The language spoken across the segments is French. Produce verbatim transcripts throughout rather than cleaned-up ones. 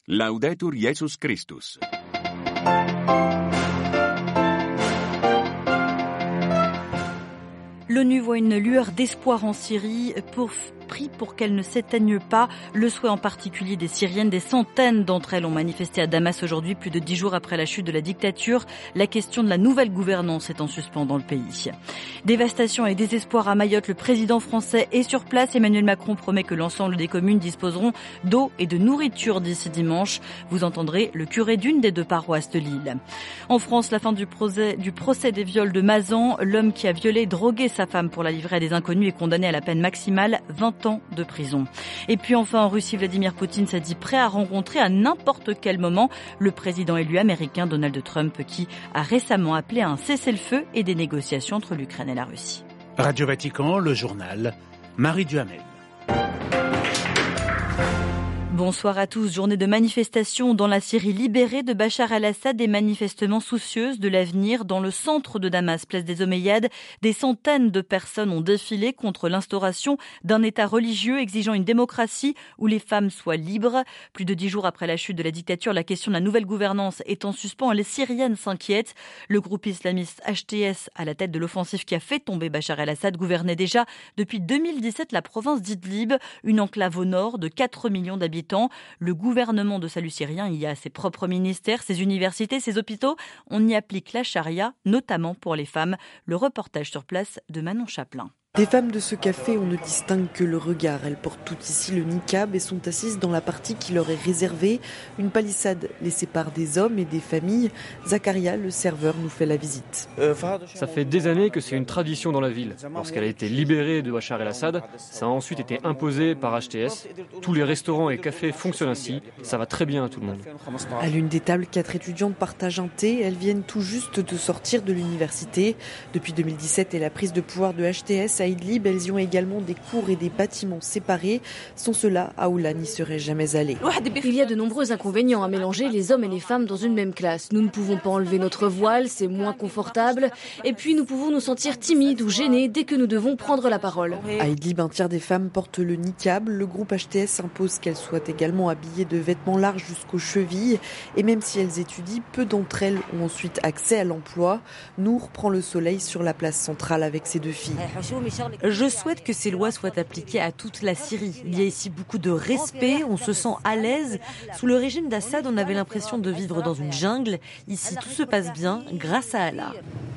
Laudetur Jesus Christus. L'ONU voit une lueur d'espoir en Syrie, pour, prie pour qu'elle ne s'éteigne pas. Le souhait en particulier des Syriennes, des centaines d'entre elles ont manifesté à Damas aujourd'hui, plus de dix jours après la chute de la dictature. La question de la nouvelle gouvernance est en suspens dans le pays. Dévastation et désespoir à Mayotte, le président français est sur place. Emmanuel Macron promet que l'ensemble des communes disposeront d'eau et de nourriture d'ici dimanche. Vous entendrez le curé d'une des deux paroisses de l'île. En France, la fin du procès, du procès des viols de Mazan. L'homme qui a violé et drogué sa femme pour la livrer à des inconnus est condamné à la peine maximale, vingt ans de prison. Et puis enfin en Russie, Vladimir Poutine s'est dit prêt à rencontrer à n'importe quel moment le président élu américain Donald Trump, qui a récemment appelé à un cessez-le-feu et des négociations entre l'Ukraine et la Russie. Radio Vatican, le journal, Marie Duhamel. Bonsoir à tous. Journée de manifestation dans la Syrie libérée de Bachar el-Assad et manifestement soucieuse de l'avenir. Dans le centre de Damas, place des Omeyyades, des centaines de personnes ont défilé contre l'instauration d'un État religieux exigeant une démocratie où les femmes soient libres. Plus de dix jours après la chute de la dictature, la question de la nouvelle gouvernance est en suspens. Les Syriennes s'inquiètent. Le groupe islamiste H T S, à la tête de l'offensive qui a fait tomber Bachar el-Assad, gouvernait déjà depuis deux mille dix-sept la province d'Idlib, une enclave au nord de quatre millions d'habitants. Le gouvernement de salut syrien y a ses propres ministères, ses universités, ses hôpitaux. On y applique la charia, notamment pour les femmes. Le reportage sur place de Manon Chaplin. Des femmes de ce café, on ne distingue que le regard. Elles portent toutes ici le niqab et sont assises dans la partie qui leur est réservée. Une palissade les sépare des hommes et des familles. Zacharia, le serveur, nous fait la visite. Ça fait des années que c'est une tradition dans la ville. Lorsqu'elle a été libérée de Bachar el-Assad, ça a ensuite été imposé par H T S. Tous les restaurants et cafés fonctionnent ainsi. Ça va très bien à tout le monde. À l'une des tables, quatre étudiantes partagent un thé. Elles viennent tout juste de sortir de l'université. Depuis deux mille dix-sept et la prise de pouvoir de H T S, à Idlib, elles y ont également des cours et des bâtiments séparés. Sans cela, Aoula n'y serait jamais allée. Il y a de nombreux inconvénients à mélanger les hommes et les femmes dans une même classe. Nous ne pouvons pas enlever notre voile, c'est moins confortable. Et puis nous pouvons nous sentir timides ou gênés dès que nous devons prendre la parole. À Idlib, un tiers des femmes portent le niqab. Le groupe H T S impose qu'elles soient également habillées de vêtements larges jusqu'aux chevilles. Et même si elles étudient, peu d'entre elles ont ensuite accès à l'emploi. Nour prend le soleil sur la place centrale avec ses deux filles. Je souhaite que ces lois soient appliquées à toute la Syrie. Il y a ici beaucoup de respect, on se sent à l'aise. Sous le régime d'Assad, on avait l'impression de vivre dans une jungle. Ici, tout se passe bien grâce à Allah.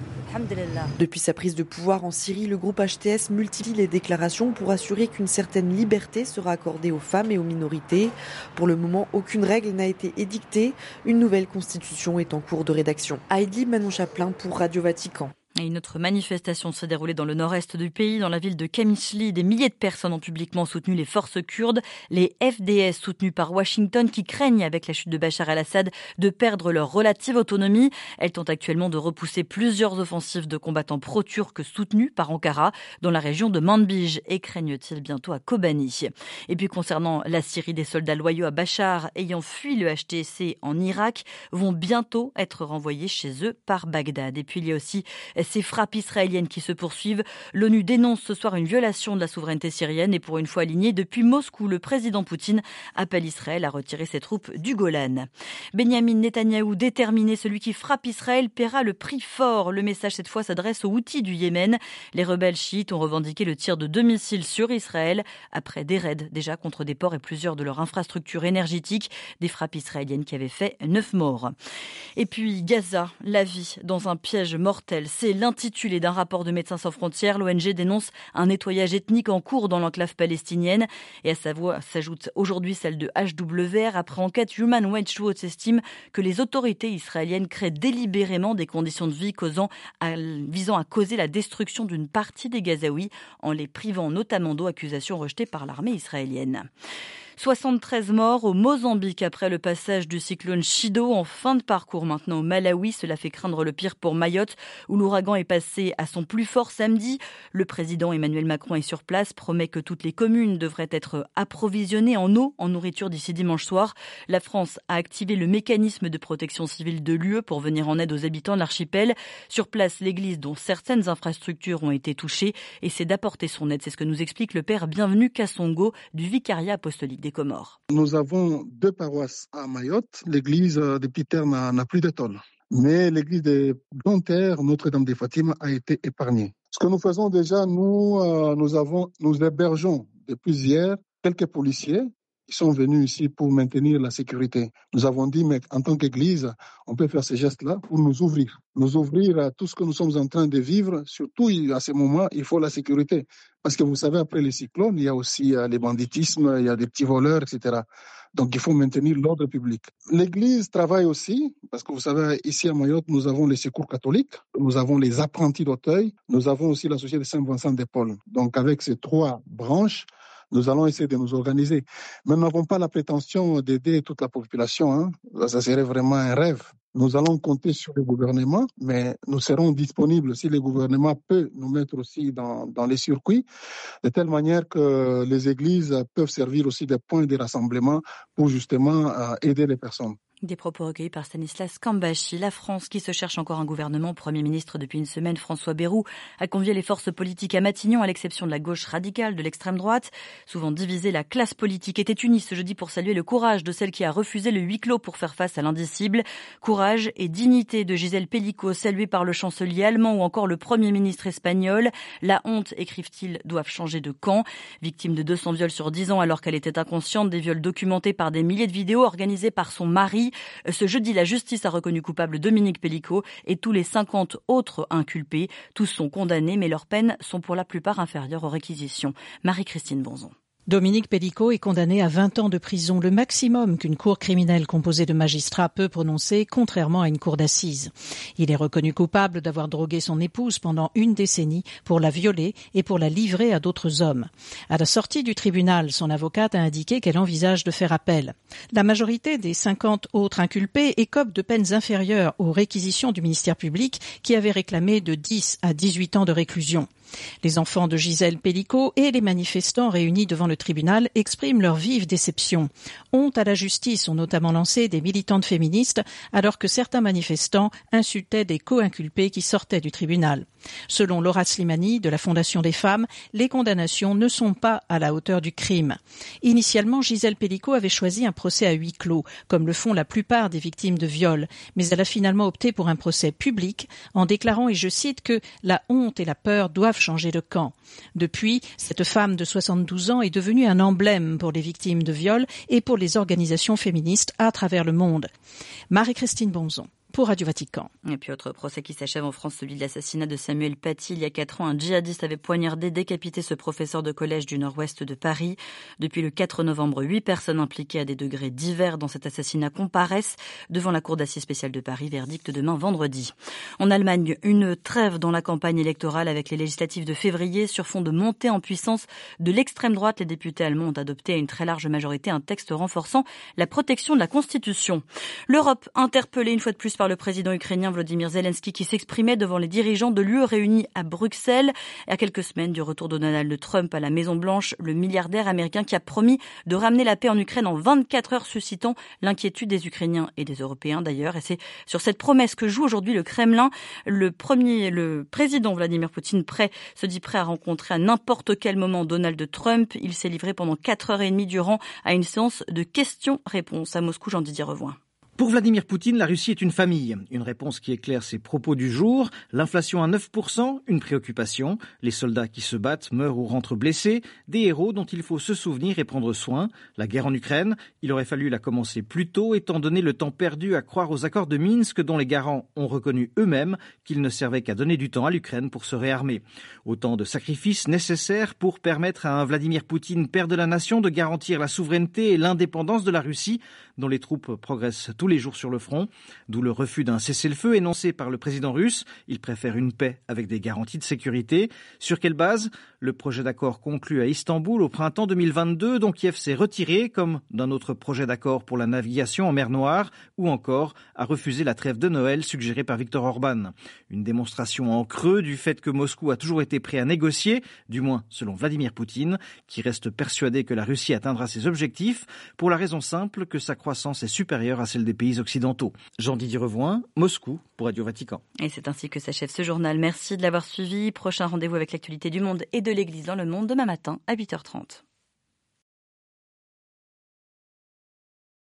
Depuis sa prise de pouvoir en Syrie, le groupe H T S multiplie les déclarations pour assurer qu'une certaine liberté sera accordée aux femmes et aux minorités. Pour le moment, aucune règle n'a été édictée. Une nouvelle constitution est en cours de rédaction. À Idlib, Manon Chaplin pour Radio Vatican. Et une autre manifestation s'est déroulée dans le nord-est du pays, dans la ville de Qamishli. Des milliers de personnes ont publiquement soutenu les forces kurdes, les F D S soutenues par Washington, qui craignent, avec la chute de Bachar el-Assad, de perdre leur relative autonomie. Elles tentent actuellement de repousser plusieurs offensives de combattants pro-turcs soutenues par Ankara dans la région de Manbij, et craignent-ils bientôt à Kobani. Et puis concernant la Syrie, des soldats loyaux à Bachar ayant fui le H T C en Irak vont bientôt être renvoyés chez eux par Bagdad. Et puis il y a aussi ces frappes israéliennes qui se poursuivent. L'ONU dénonce ce soir une violation de la souveraineté syrienne et pour une fois alignée depuis Moscou, le président Poutine appelle Israël à retirer ses troupes du Golan. Benyamin Netanyahou déterminé, celui qui frappe Israël paiera le prix fort. Le message cette fois s'adresse aux Houthis du Yémen. Les rebelles chiites ont revendiqué le tir de deux missiles sur Israël après des raids déjà contre des ports et plusieurs de leurs infrastructures énergétiques, des frappes israéliennes qui avaient fait neuf morts. Et puis Gaza, la vie dans un piège mortel, c'est l'intitulé d'un rapport de Médecins sans frontières. L'O N G dénonce un nettoyage ethnique en cours dans l'enclave palestinienne. Et à sa voix s'ajoute aujourd'hui celle de H W R. Après enquête, Human Rights Watch estime que les autorités israéliennes créent délibérément des conditions de vie causant à, visant à causer la destruction d'une partie des Gazaouis en les privant notamment d'eau, accusation rejetée par l'armée israélienne. soixante-treize morts au Mozambique après le passage du cyclone Chido en fin de parcours maintenant au Malawi. Cela fait craindre le pire pour Mayotte où l'ouragan est passé à son plus fort samedi. Le président Emmanuel Macron est sur place, promet que toutes les communes devraient être approvisionnées en eau, en nourriture d'ici dimanche soir. La France a activé le mécanisme de protection civile de l'U E pour venir en aide aux habitants de l'archipel. Sur place, l'église dont certaines infrastructures ont été touchées essaie d'apporter son aide. C'est ce que nous explique le père Bienvenu Kassongo du vicariat apostolique des Comores. Nous avons deux paroisses à Mayotte. L'église des Petites Terres n'a, n'a plus de tôle. Mais l'église des Grands-Terres, Notre-Dame des Fatimes, a été épargnée. Ce que nous faisons déjà, nous, euh, nous, avons, nous hébergeons depuis hier quelques policiers qui sont venus ici pour maintenir la sécurité. Nous avons dit, mais en tant qu'église, on peut faire ces gestes-là pour nous ouvrir. Nous ouvrir à tout ce que nous sommes en train de vivre. Surtout, à ce moment, il faut la sécurité. Parce que vous savez, après les cyclones, il y a aussi euh, les banditismes, il y a des petits voleurs, et cetera. Donc, il faut maintenir l'ordre public. L'Église travaille aussi, parce que vous savez, ici à Mayotte, nous avons les secours catholiques, nous avons les apprentis d'Auteuil, nous avons aussi la Société Saint-Vincent de Paul. Donc, avec ces trois branches, nous allons essayer de nous organiser. Mais nous n'avons pas la prétention d'aider toute la population. Hein. Ça serait vraiment un rêve. Nous allons compter sur le gouvernement, mais nous serons disponibles si le gouvernement peut nous mettre aussi dans, dans les circuits, de telle manière que les églises peuvent servir aussi de points de rassemblement pour justement euh, aider les personnes. Des propos recueillis par Stanislas Kambashi. La France, qui se cherche encore un gouvernement, Premier ministre depuis une semaine, François Bayrou, a convié les forces politiques à Matignon, à l'exception de la gauche radicale, de l'extrême droite. Souvent divisée, la classe politique était unie ce jeudi pour saluer le courage de celle qui a refusé le huis clos pour faire face à l'indicible. Courage et dignité de Gisèle Pellico, saluée par le chancelier allemand ou encore le Premier ministre espagnol. La honte, écrivent-ils, doivent changer de camp. Victime de deux cents viols sur dix ans alors qu'elle était inconsciente, des viols documentés par des milliers de vidéos organisées par son mari. Ce jeudi, la justice a reconnu coupable Dominique Pellico et tous les cinquante autres inculpés. Tous sont condamnés, mais leurs peines sont pour la plupart inférieures aux réquisitions. Marie-Christine Bonzon. Dominique Pellico est condamné à vingt ans de prison, le maximum qu'une cour criminelle composée de magistrats peut prononcer, contrairement à une cour d'assises. Il est reconnu coupable d'avoir drogué son épouse pendant une décennie pour la violer et pour la livrer à d'autres hommes. À la sortie du tribunal, son avocate a indiqué qu'elle envisage de faire appel. La majorité des cinquante autres inculpés écopent de peines inférieures aux réquisitions du ministère public qui avait réclamé de dix à dix-huit ans de réclusion. Les enfants de Gisèle Pellico et les manifestants réunis devant le tribunal expriment leur vive déception. Honte à la justice ont notamment lancé des militantes féministes alors que certains manifestants insultaient des co-inculpés qui sortaient du tribunal. Selon Laura Slimani de la Fondation des femmes, les condamnations ne sont pas à la hauteur du crime. Initialement, Gisèle Pellico avait choisi un procès à huis clos, comme le font la plupart des victimes de viol, mais elle a finalement opté pour un procès public en déclarant, et je cite, que la honte et la peur doivent changer de camp. Depuis, cette femme de soixante-douze ans est devenue un emblème pour les victimes de viol et pour les organisations féministes à travers le monde. Marie-Christine Bonzon. Pour Radio Vatican. Et puis autre procès qui s'achève en France, celui de l'assassinat de Samuel Paty. Il y a quatre ans, un djihadiste avait poignardé, décapité ce professeur de collège du nord-ouest de Paris. Depuis le quatre novembre, huit personnes impliquées à des degrés divers dans cet assassinat comparaissent devant la Cour d'assises spéciale de Paris. Verdict demain vendredi. En Allemagne, une trêve dans la campagne électorale avec les législatives de février. Sur fond de montée en puissance de l'extrême droite, les députés allemands ont adopté à une très large majorité un texte renforçant la protection de la Constitution. L'Europe, interpellée une fois de plus par le président ukrainien Volodymyr Zelensky qui s'exprimait devant les dirigeants de l'U E réunis à Bruxelles. À quelques semaines du retour de Donald Trump à la Maison-Blanche, le milliardaire américain qui a promis de ramener la paix en Ukraine en vingt-quatre heures, suscitant l'inquiétude des Ukrainiens et des Européens d'ailleurs. Et c'est sur cette promesse que joue aujourd'hui le Kremlin. Le premier, le président Vladimir Poutine prêt, se dit prêt à rencontrer à n'importe quel moment Donald Trump. Il s'est livré pendant quatre heures et demie durant à une séance de questions-réponses. À Moscou, Jean-Didier Revoin. Pour Vladimir Poutine, la Russie est une famille. Une réponse qui éclaire ses propos du jour. L'inflation à neuf pour cent, une préoccupation. Les soldats qui se battent meurent ou rentrent blessés. Des héros dont il faut se souvenir et prendre soin. La guerre en Ukraine, il aurait fallu la commencer plus tôt, étant donné le temps perdu à croire aux accords de Minsk dont les garants ont reconnu eux-mêmes qu'ils ne servaient qu'à donner du temps à l'Ukraine pour se réarmer. Autant de sacrifices nécessaires pour permettre à un Vladimir Poutine, père de la nation, de garantir la souveraineté et l'indépendance de la Russie, dont les troupes progressent tous les jours sur le front, d'où le refus d'un cessez-le-feu énoncé par le président russe. Il préfère une paix avec des garanties de sécurité. Sur quelle base ? Le projet d'accord conclu à Istanbul au printemps deux mille vingt-deux, dont Kiev s'est retiré, comme d'un autre projet d'accord pour la navigation en mer Noire, ou encore a refusé la trêve de Noël suggérée par Viktor Orban. Une démonstration en creux du fait que Moscou a toujours été prêt à négocier, du moins selon Vladimir Poutine, qui reste persuadé que la Russie atteindra ses objectifs, pour la raison simple que sa croissance est supérieure à celle des pays occidentaux. Jean-Didier Revoin, Moscou, pour Radio Vatican. Et c'est ainsi que s'achève ce journal. Merci de l'avoir suivi. Prochain rendez-vous avec l'actualité du monde et de l'Église dans le monde demain matin à huit heures trente.